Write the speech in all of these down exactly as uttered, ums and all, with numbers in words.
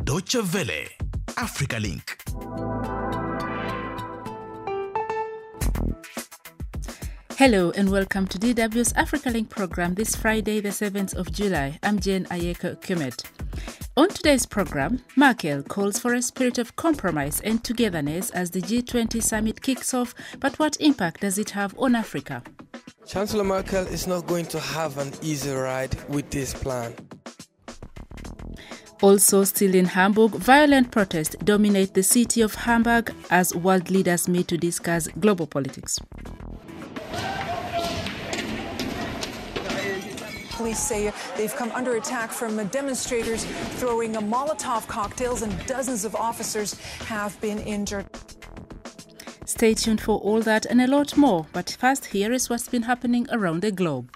Deutsche Welle, Africa Link. Hello and welcome to D W's Africa Link program this Friday, the seventh of July. I'm Jane Ayeko Kumet. On today's program, Merkel calls for a spirit of compromise and togetherness as the G twenty summit kicks off, but what impact does it have on Africa? Chancellor Merkel is not going to have an easy ride with this plan. Also still in Hamburg, violent protests dominate the city of Hamburg as world leaders meet to discuss global politics. Police say they've come under attack from demonstrators throwing Molotov cocktails, and dozens of officers have been injured. Stay tuned for all that and a lot more, but first here is what's been happening around the globe.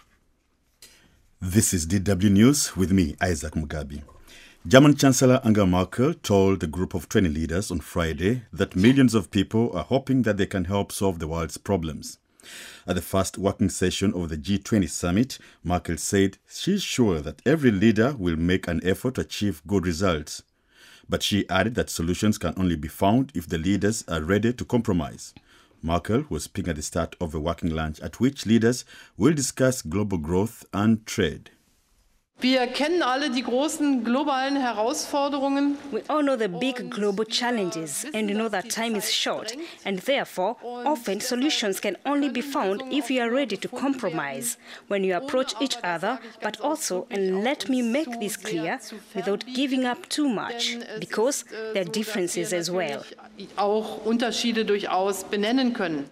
This is D W News with me, Isaac Mugabi. German Chancellor Angela Merkel told a group of twenty leaders on Friday that millions of people are hoping that they can help solve the world's problems. At the first working session of the G twenty summit, Merkel said she's sure that every leader will make an effort to achieve good results. But she added that solutions can only be found if the leaders are ready to compromise. Merkel was speaking at the start of a working lunch at which leaders will discuss global growth and trade. Wir kennen alle die großen globalen Herausforderungen. We all know the big global challenges and we know that time is short, and therefore often solutions can only be found if you are ready to compromise when you approach each other, but also, and let me make this clear, without giving up too much, because there are differences as well. Auch Unterschiede durchaus benennen können.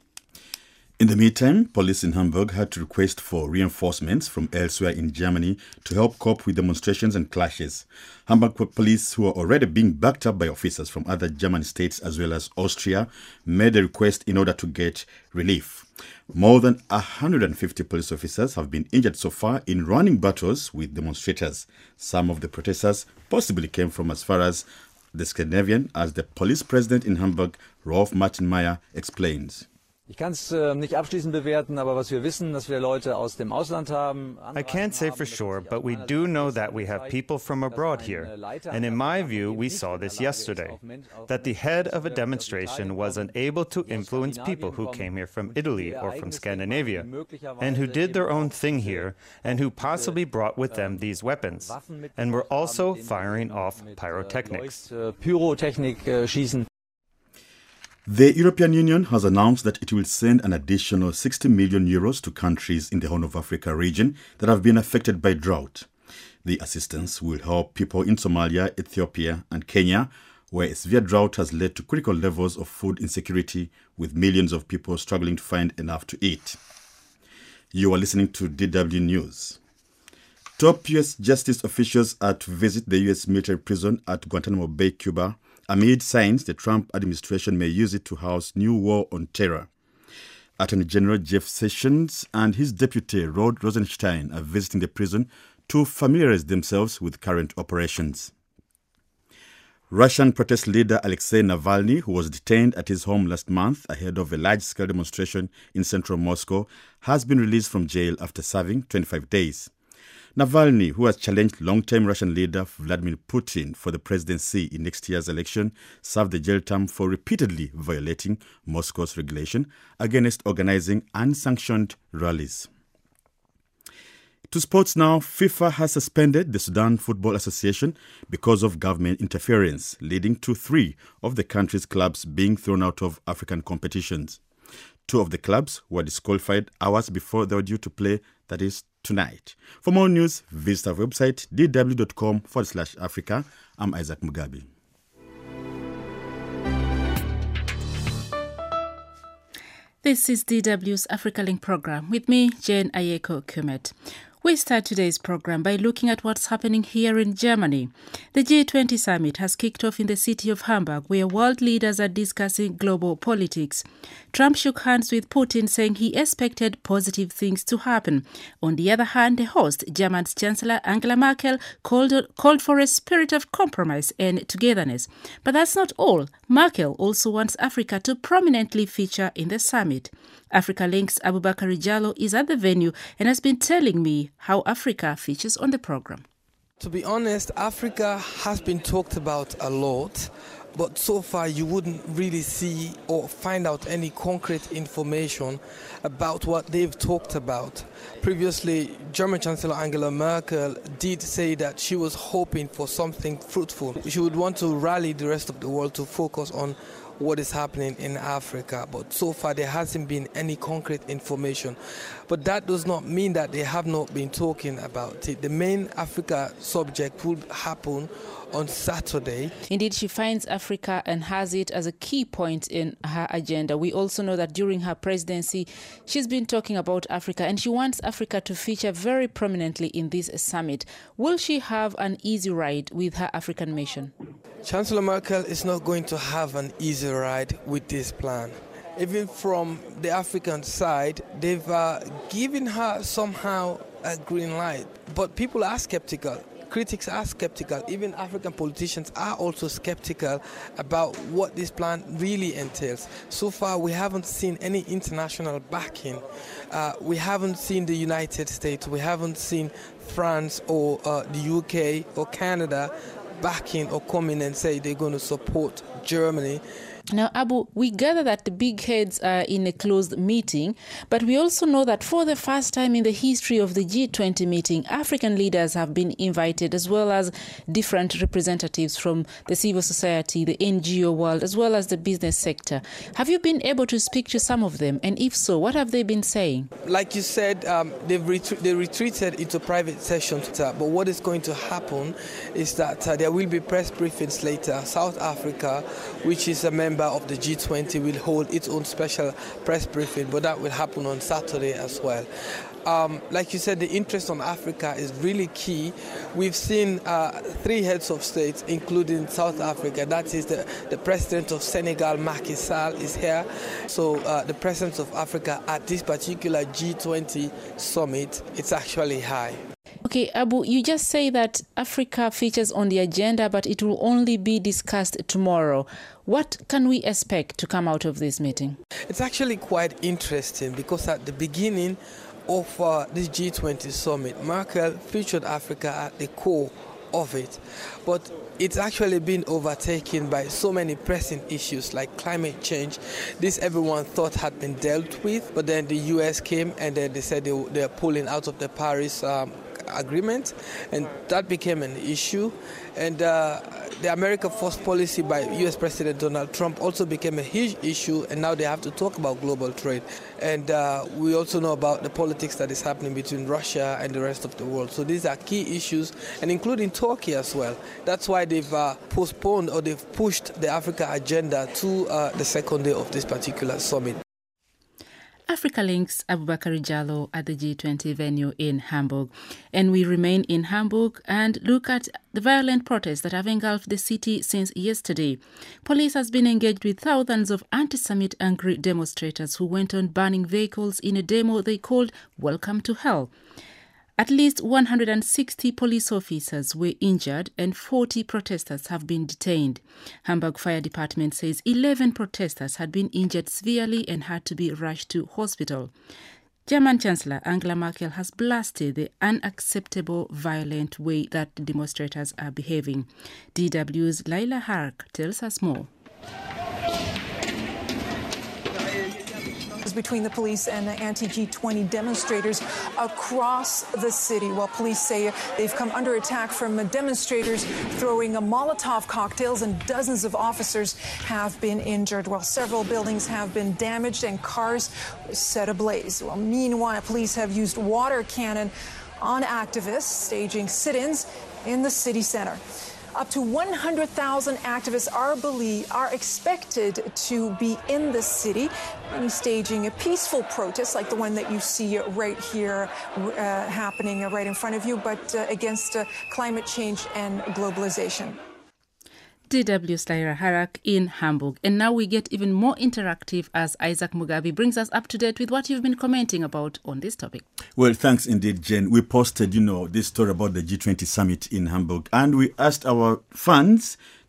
In the meantime, police in Hamburg had to request for reinforcements from elsewhere in Germany to help cope with demonstrations and clashes. Hamburg police, who are already being backed up by officers from other German states as well as Austria, made a request in order to get relief. More than one hundred fifty police officers have been injured so far in running battles with demonstrators. Some of the protesters possibly came from as far as the Scandinavian, as the police president in Hamburg, Rolf Martin Meyer, explains. Ich kann es nicht abschließend bewerten, aber was wir wissen, dass wir Leute aus dem Ausland haben. I can't say for sure, but we do know that we have people from abroad here. And in my view, we saw this yesterday, that the head of a demonstration was unable to influence people who came here from Italy or from Scandinavia, and who did their own thing here, and who possibly brought with them these weapons, and were also firing off pyrotechnics. Pyrotechnik schießen. The European Union has announced that it will send an additional sixty million euros to countries in the Horn of Africa region that have been affected by drought. The assistance will help people in Somalia, Ethiopia and Kenya, where a severe drought has led to critical levels of food insecurity, with millions of people struggling to find enough to eat. You are listening to D W News. Top U S justice officials are to visit the U S military prison at Guantanamo Bay, Cuba, amid signs the Trump administration may use it to house new war on terror. Attorney General Jeff Sessions and his deputy Rod Rosenstein are visiting the prison to familiarize themselves with current operations. Russian protest leader Alexei Navalny, who was detained at his home last month ahead of a large-scale demonstration in central Moscow, has been released from jail after serving twenty-five days. Navalny, who has challenged long-time Russian leader Vladimir Putin for the presidency in next year's election, served the jail term for repeatedly violating Moscow's regulation against organizing unsanctioned rallies. To sports now, FIFA has suspended the Sudan Football Association because of government interference, leading to three of the country's clubs being thrown out of African competitions. Two of the clubs were disqualified hours before they were due to play, that is, tonight. For more news, visit our website d w dot com forward slash Africa. I'm Isaac Mugabi. This is D W's Africa Link program with me, Jane Ayeko Kumet. We start today's program by looking at what's happening here in Germany. The G twenty summit has kicked off in the city of Hamburg, where world leaders are discussing global politics. Trump shook hands with Putin, saying he expected positive things to happen. On the other hand, the host, German's Chancellor Angela Merkel, called, called for a spirit of compromise and togetherness. But that's not all. Merkel also wants Africa to prominently feature in the summit. Africa Link's Abubakar Jallo is at the venue and has been telling me how Africa features on the program. To be honest, Africa has been talked about a lot, but so far you wouldn't really see or find out any concrete information about what they've talked about. Previously, German Chancellor Angela Merkel did say that she was hoping for something fruitful. She would want to rally the rest of the world to focus on what is happening in Africa, but so far there hasn't been any concrete information. But that does not mean that they have not been talking about it. The main Africa subject will happen on Saturday. Indeed, she finds Africa and has it as a key point in her agenda. We also know that during her presidency, she's been talking about Africa and she wants Africa to feature very prominently in this summit. Will she have an easy ride with her African mission? Chancellor Merkel is not going to have an easy ride with this plan. Even from the African side, they've uh, given her somehow a green light. But people are skeptical. Critics are skeptical. Even African politicians are also skeptical about what this plan really entails. So far, we haven't seen any international backing. Uh, we haven't seen the United States. We haven't seen France or uh, the U K or Canada backing or coming and say they're going to support Germany. Now, Abu, we gather that the big heads are in a closed meeting, but we also know that for the first time in the history of the G twenty meeting, African leaders have been invited, as well as different representatives from the civil society, the N G O world, as well as the business sector. Have you been able to speak to some of them? And if so, what have they been saying? Like you said, um, they've retre- they retreated into private sessions, uh, but what is going to happen is that uh, there will be press briefings later. South Africa, which is a member of the G twenty, will hold its own special press briefing, but that will happen on Saturday as well. Um, like you said, the interest on Africa is really key. We've seen uh, three heads of state, including South Africa. That is the, the president of Senegal, Macky Sall, is here. So uh, the presence of Africa at this particular G twenty summit, it's actually high. Okay, Abu, you just say that Africa features on the agenda, but it will only be discussed tomorrow. What can we expect to come out of this meeting? It's actually quite interesting because at the beginning of uh, this G twenty summit, Merkel featured Africa at the core of it. But it's actually been overtaken by so many pressing issues like climate change. This everyone thought had been dealt with, but then the U S came and then they said they, they're pulling out of the Paris um, agreement, and that became an issue. And uh, the America First policy by U S President Donald Trump also became a huge issue, and now they have to talk about global trade. And uh, we also know about the politics that is happening between Russia and the rest of the world. So these are key issues, and including Turkey as well. That's why they've uh, postponed or they've pushed the Africa agenda to uh, the second day of this particular summit. Africa Link's Abubakar Jallow at the G twenty venue in Hamburg. And we remain in Hamburg and look at the violent protests that have engulfed the city since yesterday. Police has been engaged with thousands of anti-Semitic angry demonstrators who went on burning vehicles in a demo they called Welcome to Hell. At least one hundred sixty police officers were injured and forty protesters have been detained. Hamburg Fire Department says eleven protesters had been injured severely and had to be rushed to hospital. German Chancellor Angela Merkel has blasted the unacceptable violent way that the demonstrators are behaving. D W's Laila Hark tells us more. Between the police and the anti-G twenty demonstrators across the city, while police say they've come under attack from demonstrators throwing Molotov cocktails, and dozens of officers have been injured, while several buildings have been damaged and cars set ablaze. Well, meanwhile, police have used water cannon on activists, staging sit-ins in the city center. Up to one hundred thousand activists are believed, are expected to be in the city, many staging a peaceful protest like the one that you see right here uh, happening right in front of you, but uh, against uh, climate change and globalization. D W's Laila Harak in Hamburg. And now we get even more interactive as Isaac Mugabi brings us up to date with what you've been commenting about on this topic. Well, thanks indeed, Jen. We posted, you know, this story about the G twenty summit in Hamburg, and we asked our fans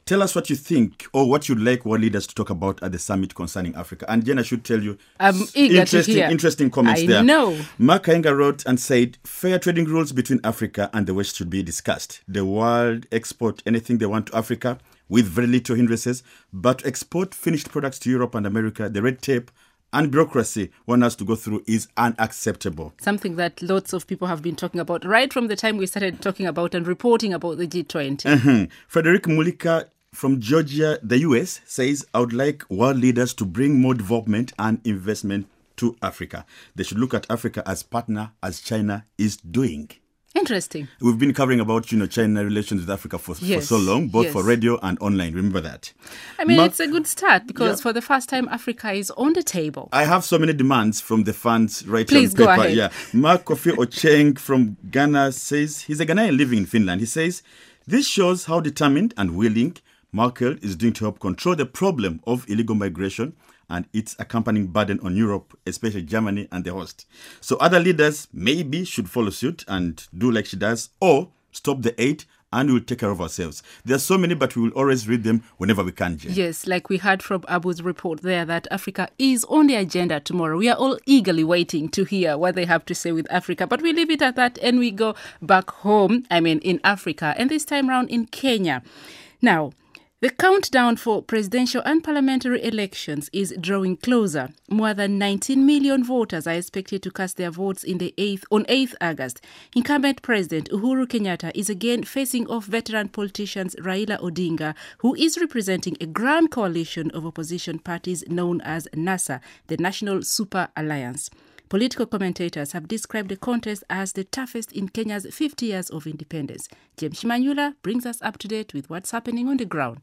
Tell us what you think or what you'd like world leaders to talk about at the summit concerning Africa. And Jen, I should tell you, I'm eager interesting, to hear. interesting comments I there. know. Mark Kayenga wrote and said, fair trading rules between Africa and the West should be discussed. The world export anything they want to Africa with very little hindrances, but export finished products to Europe and America, the red tape and bureaucracy one has to go through is unacceptable. Something that lots of people have been talking about right from the time we started talking about and reporting about the G twenty. Mm-hmm. Frederick Mulika from Georgia, the U S, says, I would like world leaders to bring more development and investment to Africa. They should look at Africa as partner, as China is doing. Interesting. We've been covering about, you know, China relations with Africa for, yes. for so long, both yes. for radio and online. Remember that. I mean, Mark, it's a good start because yeah. for the first time, Africa is on the table. I have so many demands from the fans right Please on paper. go ahead. Yeah. Mark Kofi Ocheng from Ghana says, he's a Ghanaian living in Finland. He says, this shows how determined and willing Merkel is doing to help control the problem of illegal migration and its accompanying burden on Europe, especially Germany and the host. So other leaders maybe should follow suit and do like she does, or stop the aid and we'll take care of ourselves. There are so many, but we will always read them whenever we can, Jane. Yes, like we heard from Abu's report there that Africa is on the agenda tomorrow. We are all eagerly waiting to hear what they have to say with Africa. But we leave it at that and we go back home, I mean in Africa, and this time around in Kenya. Now, the countdown for presidential and parliamentary elections is drawing closer. More than nineteen million voters are expected to cast their votes in the eighth, on eighth August. Incumbent President Uhuru Kenyatta is again facing off veteran politicians Raila Odinga, who is representing a grand coalition of opposition parties known as NASA, the National Super Alliance. Political commentators have described the contest as the toughest in Kenya's fifty years of independence. James Shimanyula brings us up to date with what's happening on the ground.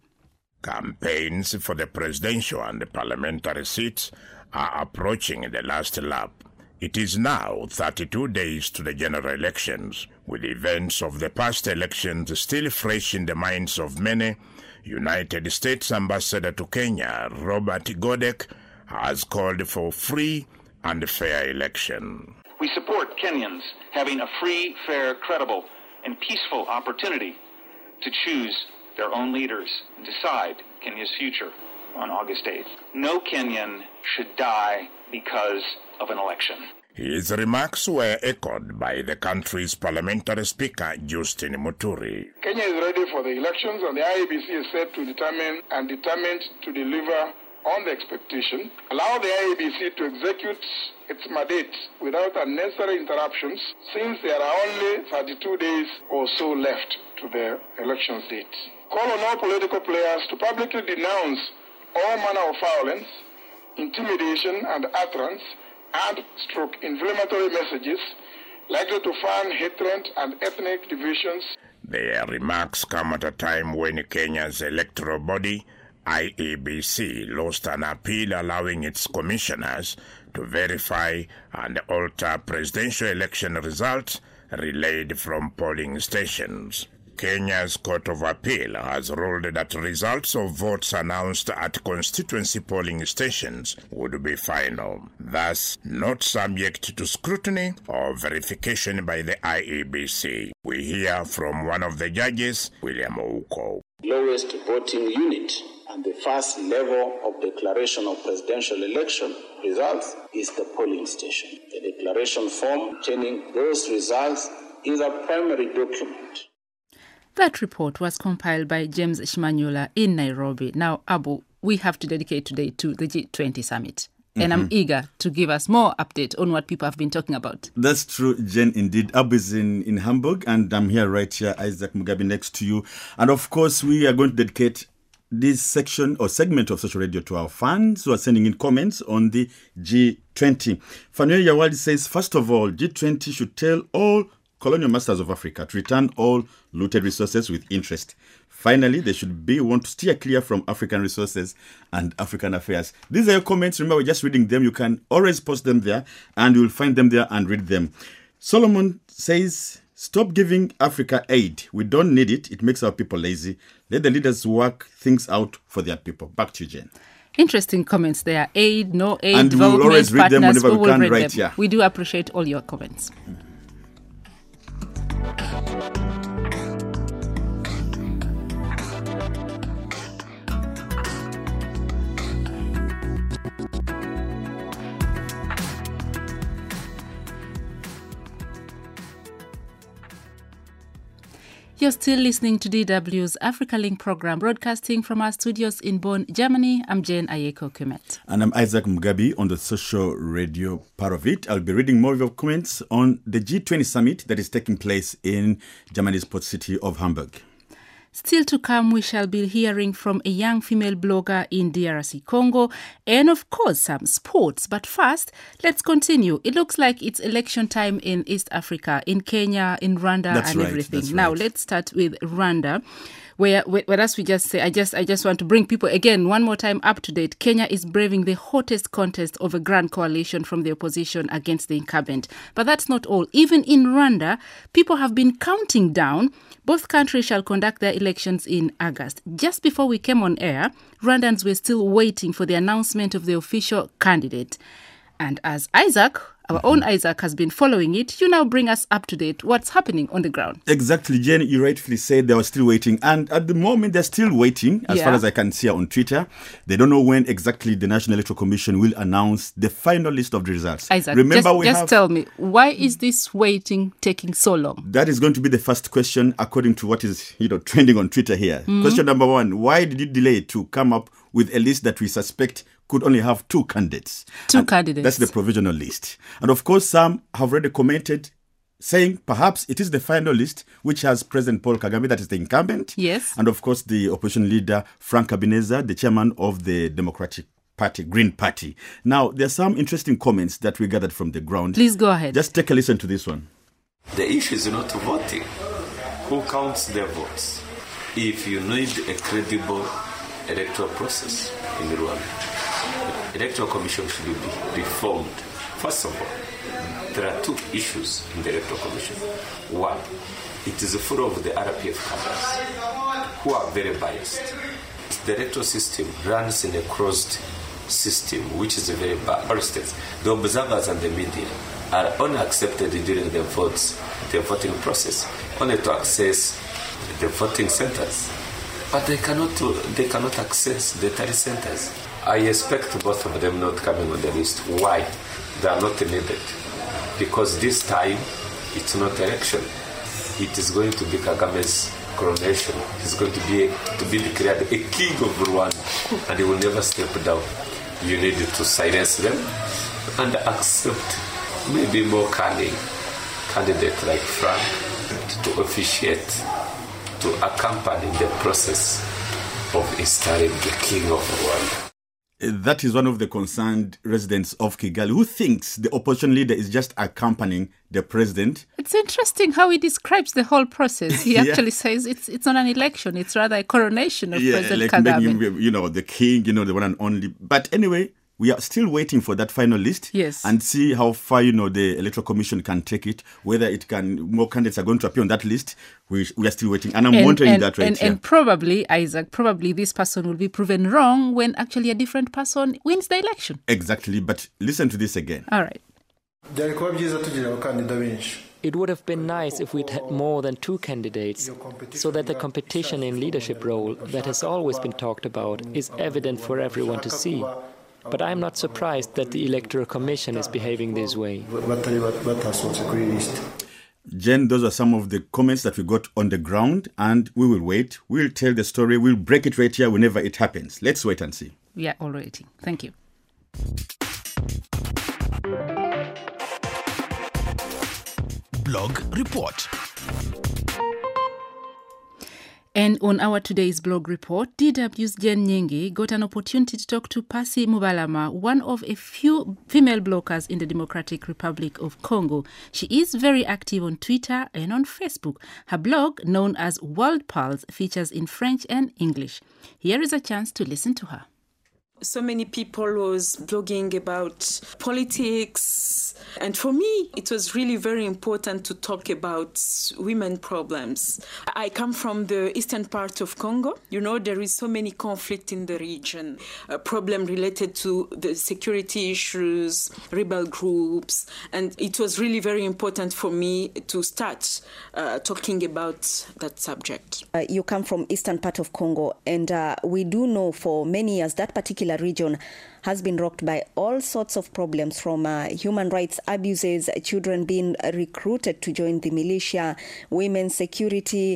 Campaigns for the presidential and the parliamentary seats are approaching the last lap. It is now thirty-two days to the general elections. With events of the past elections still fresh in the minds of many, United States Ambassador to Kenya, Robert Godek, has called for free and fair election. We support Kenyans having a free, fair, credible, and peaceful opportunity to choose their own leaders and decide Kenya's future on August eighth. No Kenyan should die because of an election. His remarks were echoed by the country's parliamentary speaker, Justin Muturi. Kenya is ready for the elections, and the I E B C is set to determine and determined to deliver on the expectation, allow the I E B C to execute its mandate without unnecessary interruptions, since there are only thirty-two days or so left to the elections date. Call on all political players to publicly denounce all manner of violence, intimidation and utterance, and stroke inflammatory messages likely to fan hatred and ethnic divisions. Their remarks come at a time when Kenya's electoral body, I E B C, lost an appeal allowing its commissioners to verify and alter presidential election results relayed from polling stations. Kenya's Court of Appeal has ruled that results of votes announced at constituency polling stations would be final, thus not subject to scrutiny or verification by the I E B C. We hear from one of the judges, William Ouko. Lowest voting unit and the first level of declaration of presidential election results is the polling station. The declaration form containing those results is a primary document. That report was compiled by James Shimanyula in Nairobi. Now, Abu, we have to dedicate today to the G twenty summit. And mm-hmm. I'm eager to give us more update on what people have been talking about. That's true, Jen, indeed. Abu is in, in Hamburg, and I'm here right here, Isaac Mugabe, next to you. And of course, we are going to dedicate this section or segment of Social Radio to our fans who are sending in comments on the G twenty. Fanuel Yawadi says, first of all, G twenty should tell all colonial masters of Africa to return all looted resources with interest. Finally, they should be want to steer clear from African resources and African affairs. These are your comments. Remember, we're just reading them. You can always post them there, and you'll find them there and read them. Solomon says, stop giving Africa aid. We don't need it. It makes our people lazy. Let the leaders work things out for their people. Back to you, Jen. Interesting comments there. Aid, no aid, and development we'll always read partners. them whenever we, we will can. read Right, them. yeah. We do appreciate all your comments. Mm-hmm. You're still listening to D W's Africa Link program, broadcasting from our studios in Bonn, Germany. I'm Jane Ayeko Kumet. And I'm Isaac Mugabi on the social radio part of it. I'll be reading more of your comments on the G twenty summit that is taking place in Germany's port city of Hamburg. Still to come, we shall be hearing from a young female blogger in D R C Congo and, of course, some sports. But first, let's continue. It looks like it's election time in East Africa, in Kenya, in Rwanda, that's and right, everything. That's now, right. let's start with Rwanda. Where, whereas we just say, I just I just want to bring people, again, one more time up to date. Kenya is braving the hottest contest of a grand coalition from the opposition against the incumbent. But that's not all. Even in Rwanda, people have been counting down. Both countries shall conduct their elections in August. Just before we came on air, Rwandans were still waiting for the announcement of the official candidate. And as Isaac, our mm-hmm. own Isaac, has been following it, you now bring us up to date. What's happening on the ground? Exactly, Jen. You rightfully said they were still waiting. And at the moment, they're still waiting, as yeah. far as I can see on Twitter. They don't know when exactly the National Electoral Commission will announce the final list of the results. Isaac, Remember, just, we just have... tell me, why is this waiting taking so long? That is going to be the first question, according to what is you know trending on Twitter here. Mm-hmm. Question number one, why did you delay to come up with a list that we suspect could only have two candidates? Two and candidates. That's the provisional list. And of course, some have already commented saying perhaps it is the final list, which has President Paul Kagame, that is the incumbent. Yes. And of course, the opposition leader, Frank Habineza, the chairman of the Democratic Party, Green Party. Now, there are some interesting comments that we gathered from the ground. Please go ahead. Just take a listen to this one. The issue is not voting. Who counts their votes? If you need a credible electoral process in Rwanda, the Electoral Commission should be reformed. First of all, there are two issues in the Electoral Commission. One, it is full of the R P F cadres who are very biased. The electoral system runs in a closed system, which is very bad. For instance, the observers and the media are only accepted during the votes, the voting process, only to access the voting centers. But they cannot they cannot access the tally centers. I expect both of them not coming on the list. Why? They are not needed. Because this time, it's not election. It is going to be Kagame's coronation. He's going to be to be declared a king of Rwanda, and he will never step down. You need to silence them and accept maybe more cunning candidate like Frank to officiate, to accompany the process of installing the king of Rwanda. That is one of the concerned residents of Kigali who thinks the opposition leader is just accompanying the president. It's interesting how he describes the whole process. He yeah. actually says it's it's not an election, it's rather a coronation of yeah, President like Kagame. Making, you know, the king, you know, the one and only. But anyway, we are still waiting for that final list yes. and see how far, you know, the Electoral Commission can take it, whether it can, more candidates are going to appear on that list. We, we are still waiting. And I'm and, wondering and, that right and, here. And probably, Isaac, probably this person will be proven wrong when actually a different person wins the election. Exactly. But listen to this again. All right. It would have been nice if we'd had more than two candidates, so that the competition in leadership role that has always been talked about is evident for everyone to see. But I'm not surprised that the Electoral Commission is behaving this way. Jen, those are some of the comments that we got on the ground, and we will wait. We'll tell the story. We'll break it right here whenever it happens. Let's wait and see. Yeah, all waiting. Thank you. Blog Report. And on our today's blog report, D W's Jen Nyingi got an opportunity to talk to Pasi Mubalama, one of a few female bloggers in the Democratic Republic of Congo. She is very active on Twitter and on Facebook. Her blog, known as World Pulse, features in French and English. Here is a chance to listen to her. So many people was blogging about politics. And for me, it was really very important to talk about women problems. I come from the eastern part of Congo. You know, there is so many conflict in the region, a problem related to the security issues, rebel groups. And it was really very important for me to start uh, talking about that subject. Uh, you come from eastern part of Congo, and uh, we do know for many years that particular region has been rocked by all sorts of problems, from uh, human rights abuses, children being recruited to join the militia, women's security,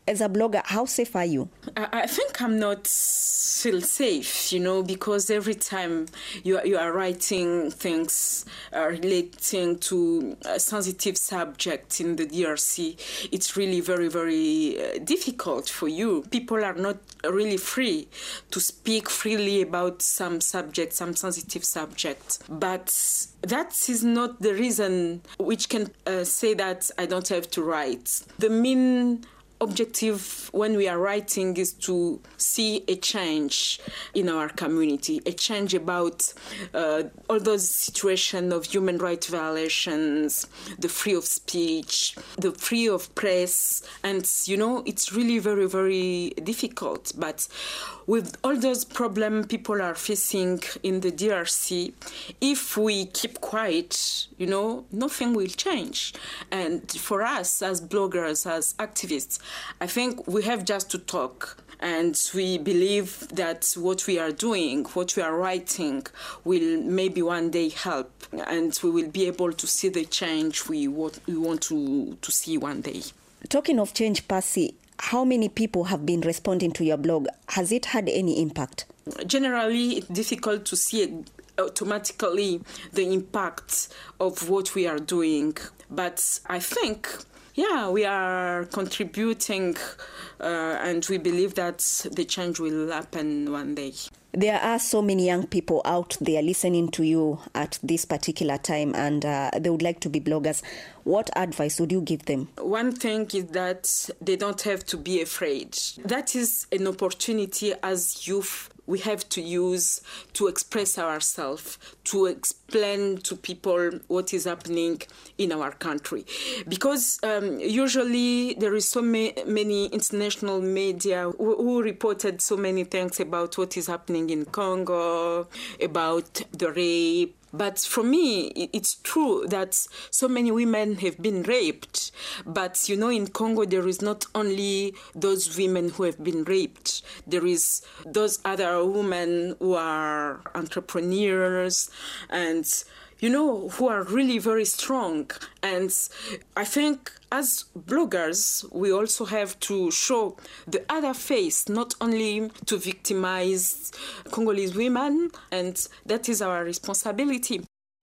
As a blogger, how safe are you? I, I think I'm not feel safe, you know, because every time you are, you are writing things uh, relating to a sensitive subject in the D R C, it's really very, very uh, difficult for you. People are not really free to speak freely about some subject, some sensitive subject. But that is not the reason which can uh, say that I don't have to write. The main objective when we are writing is to see a change in our community, a change about uh, all those situations of human rights violations, the free of speech, the free of press. And, you know, it's really very, very difficult. But with all those problems people are facing in the D R C, if we keep quiet, you know, nothing will change. And for us as bloggers, as activists, I think we have just to talk, and we believe that what we are doing, what we are writing, will maybe one day help, and we will be able to see the change we want, we want to, to see one day. Talking of change, Percy, how many people have been responding to your blog? Has it had any impact? Generally, it's difficult to see automatically the impact of what we are doing, but I think yeah, we are contributing uh, and we believe that the change will happen one day. There are so many young people out there listening to you at this particular time, and uh, they would like to be bloggers. What advice would you give them? One thing is that they don't have to be afraid. That is an opportunity as youth we have to use to express ourselves, to explain to people what is happening in our country. Because um, usually there is so ma- many international media who, who reported so many things about what is happening in Congo, about the rape. But for me, it's true that so many women have been raped. But, you know, in Congo, there is not only those women who have been raped. There is those other women who are entrepreneurs and, you know, who are really very strong. And I think as bloggers, we also have to show the other face, not only to victimize Congolese women, and that is our responsibility.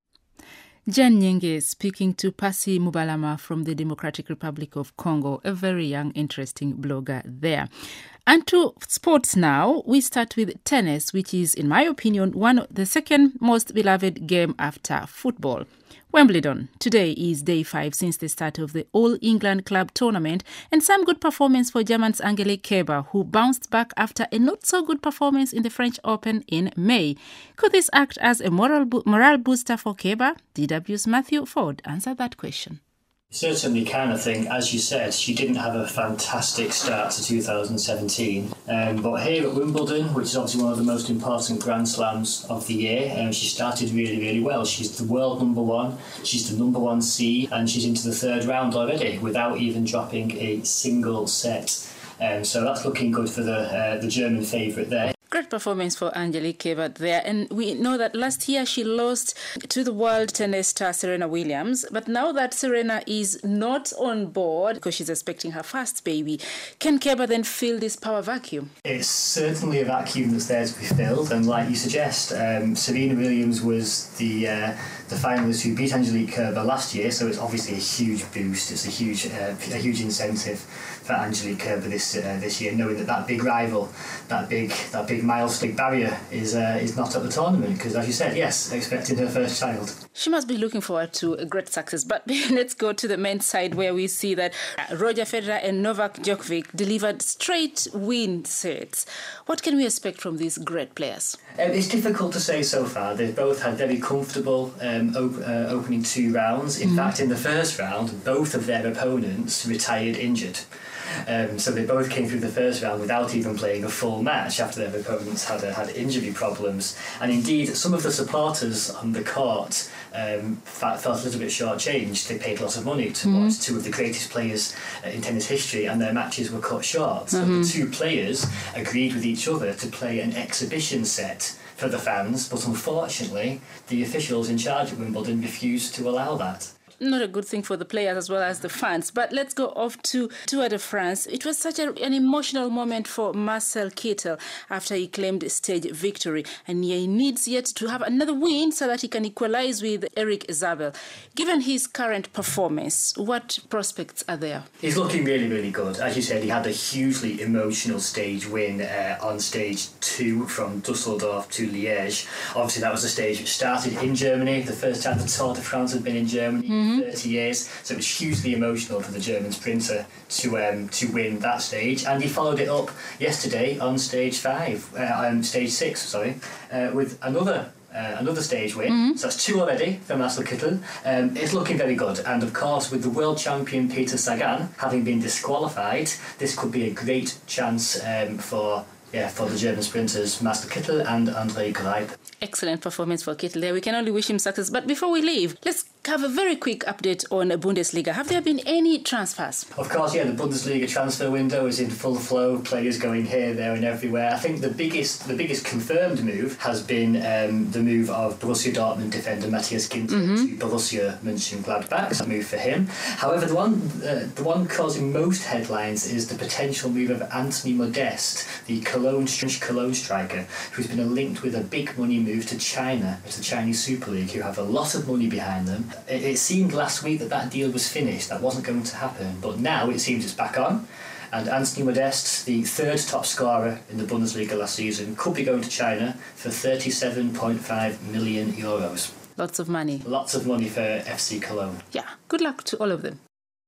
Jen Nyenge speaking to Percy Mubalama from the Democratic Republic of Congo, a very young, interesting blogger there. And to sports now, we start with tennis, which is, in my opinion, one of the second most beloved game after football. Wimbledon. Today is day five since the start of the All England Club tournament, and some good performance for German's Angelique Kerber, who bounced back after a not-so-good performance in the French Open in May. Could this act as a moral bo- morale booster for Kerber? D W's Matthew Ford answered that question. Certainly can, I think. As you said, she didn't have a fantastic start to two thousand seventeen. Um, but here at Wimbledon, which is obviously one of the most important Grand Slams of the year, um, she started really, really well. She's the world number one, she's the number one seed, and she's into the third round already without even dropping a single set. Um, so that's looking good for the uh, the German favourite there. Great performance for Angelique Kerber there. And we know that last year she lost to the world tennis star Serena Williams. But now that Serena is not on board because she's expecting her first baby, can Kerber then fill this power vacuum? It's certainly a vacuum that's there to be filled. And like you suggest, um, Serena Williams was the uh, the finalist who beat Angelique Kerber last year. So it's obviously a huge boost. It's a huge uh, a huge incentive for Angelique Kerber this uh, this year, knowing that that big rival, that big that big milestone barrier is uh, is not at the tournament. Because as you said, yes, expecting her first child. She must be looking forward to a great success. But let's go to the men's side, where we see that Roger Federer and Novak Djokovic delivered straight win sets. What can we expect from these great players? Um, it's difficult to say so far. They've both had very comfortable um, op- uh, opening two rounds. In mm. fact, in the first round, both of their opponents retired injured. Um, so they both came through the first round without even playing a full match after their opponents had uh, had injury problems. And indeed, some of the supporters on the court um, felt a little bit shortchanged. They paid lots of money to mm-hmm. watch two of the greatest players uh, in tennis history, and their matches were cut short. So mm-hmm. the two players agreed with each other to play an exhibition set for the fans, but unfortunately, the officials in charge at Wimbledon refused to allow that. not a good thing for the players as well as the fans. But let's go off to Tour de France. It was such a, an emotional moment for Marcel Kittel after he claimed stage victory. And he needs yet to have another win so that he can equalize with Eric Zabel. Given his current performance, what prospects are there? He's looking really, really good. As you said, he had a hugely emotional stage win uh, on stage two from Dusseldorf to Liège. Obviously, that was a stage which started in Germany. The first time the Tour de France had been in Germany mm-hmm. in thirty years. So it was hugely emotional for the German sprinter to um, to win that stage. And he followed it up yesterday on stage five, uh, on stage six, sorry, uh, with another Uh, another stage win, mm-hmm. so that's two already for Marcel Kittel. Um, it's looking very good, and of course with the world champion Peter Sagan having been disqualified, this could be a great chance um, for yeah for the German sprinters Marcel Kittel and André Greipel. Excellent performance for Kittel there. We can only wish him success. But before we leave, let's have a very quick update on Bundesliga. Have there been any transfers? Of course, yeah, the Bundesliga transfer window is in full flow. Players going here, there and everywhere. I think the biggest the biggest confirmed move has been um, the move of Borussia Dortmund defender Matthias Ginter mm-hmm. to Borussia Mönchengladbach. It's a move for him. However, the one uh, the one causing most headlines is the potential move of Anthony Modeste, the Cologne, Cologne striker, who's been linked with a big money move to China, to the Chinese Super League, who have a lot of money behind them. It, it seemed last week that that deal was finished, that wasn't going to happen, but now it seems it's back on. And Anthony Modeste, the third top scorer in the Bundesliga last season, could be going to China for thirty-seven point five million euros. Lots of money. Lots of money for F C Cologne. Yeah, good luck to all of them.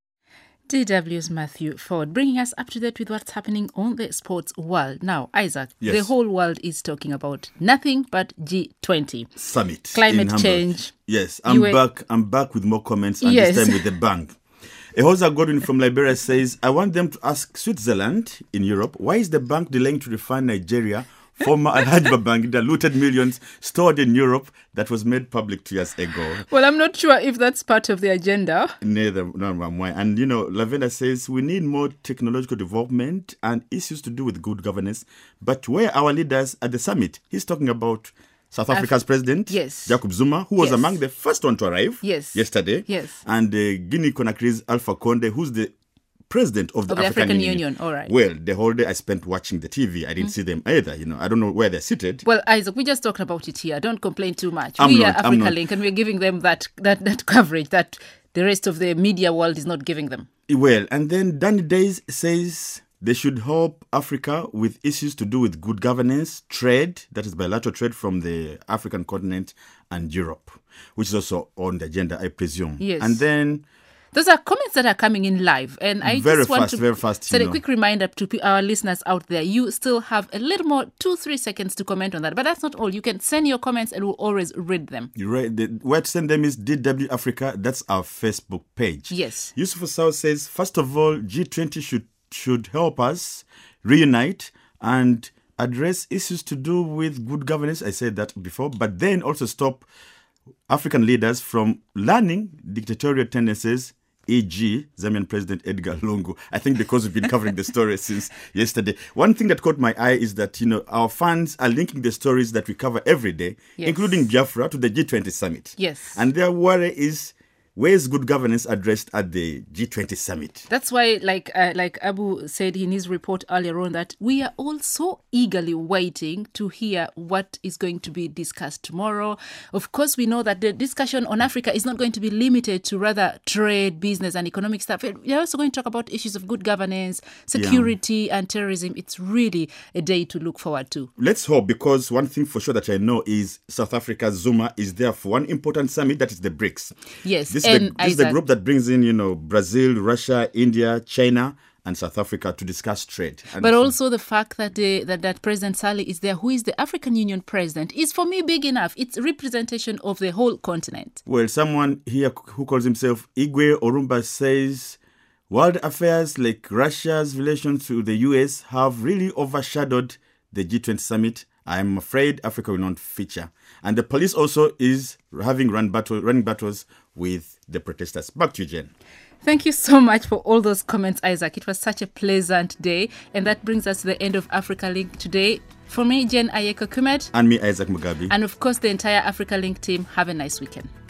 D W's Matthew Ford, bringing us up to date with what's happening on the sports world. Now, Isaac, yes. The whole world is talking about nothing but G twenty. Summit. Climate change. Yes, I'm were... back I'm back with more comments, and yes. this time with the bank. Ehoza Godwin from Liberia says, I want them to ask Switzerland in Europe, why is the bank delaying to refund Nigeria former Alhaji Babangida looted millions stored in Europe that was made public two years ago? Well, I'm not sure if that's part of the agenda. Neither, no, why. And, you know, Lavenda says we need more technological development and issues to do with good governance. But where are our leaders at the summit? He's talking about South Africa's Af- president, yes. Jacob Zuma, who was yes. among the first one to arrive yes. yesterday. Yes. And uh, Guinea-Conakry's Alpha Conde, who's the president of the, of the African, African Union. Union. All right. Well, the whole day I spent watching the T V. I didn't mm. see them either. You know, I don't know where they're seated. Well, Isaac, we just talked about it here. Don't complain too much. I'm we not, are Africa Link, and we're giving them that, that, that coverage that the rest of the media world is not giving them. Well, and then Danny Days says they should help Africa with issues to do with good governance, trade, that is bilateral trade from the African continent and Europe, which is also on the agenda, I presume. Yes. And then those are comments that are coming in live. And I very just want fast, to very fast, send a know. quick reminder to our listeners out there. You still have a little more, two, three seconds to comment on that. But that's not all. You can send your comments and we'll always read them. You read the where to send them is D W Africa. That's our Facebook page. Yes. Yusuf South says, first of all, G twenty should should help us reunite and address issues to do with good governance. I said that before. But then also stop African leaders from learning dictatorial tendencies, for example, Zambian President Edgar Lungu. I think because we've been covering the story since yesterday. One thing that caught my eye is that, you know, our fans are linking the stories that we cover every day, yes. including Biafra, to the G twenty summit. Yes. And their worry is, where is good governance addressed at the G twenty summit? That's why, like uh, like Abu said in his report earlier on, that we are all so eagerly waiting to hear what is going to be discussed tomorrow. Of course, we know that the discussion on Africa is not going to be limited to rather trade, business and economic stuff. We're also going to talk about issues of good governance, security yeah. and terrorism. It's really a day to look forward to. Let's hope, because one thing for sure that I know is South Africa's Zuma is there for one important summit, that is the BRICS. Yes. This This, the, this is the group that brings in, you know, Brazil, Russia, India, China, and South Africa to discuss trade. And but also the fact that, the, that that President Sali is there, who is the African Union president, is for me big enough. It's representation of the whole continent. Well, someone here who calls himself Igwe Orumba says, world affairs like Russia's relations to the U S have really overshadowed the G twenty summit. I'm afraid Africa will not feature. And the police also is having run battle, running battles with the protesters. Back to you, Jen. Thank you so much for all those comments, Isaac. It was such a pleasant day. And that brings us to the end of Africa Link today. For me, Jen Ayeko Kumet. And me, Isaac Mugabi. And of course, the entire Africa Link team. Have a nice weekend.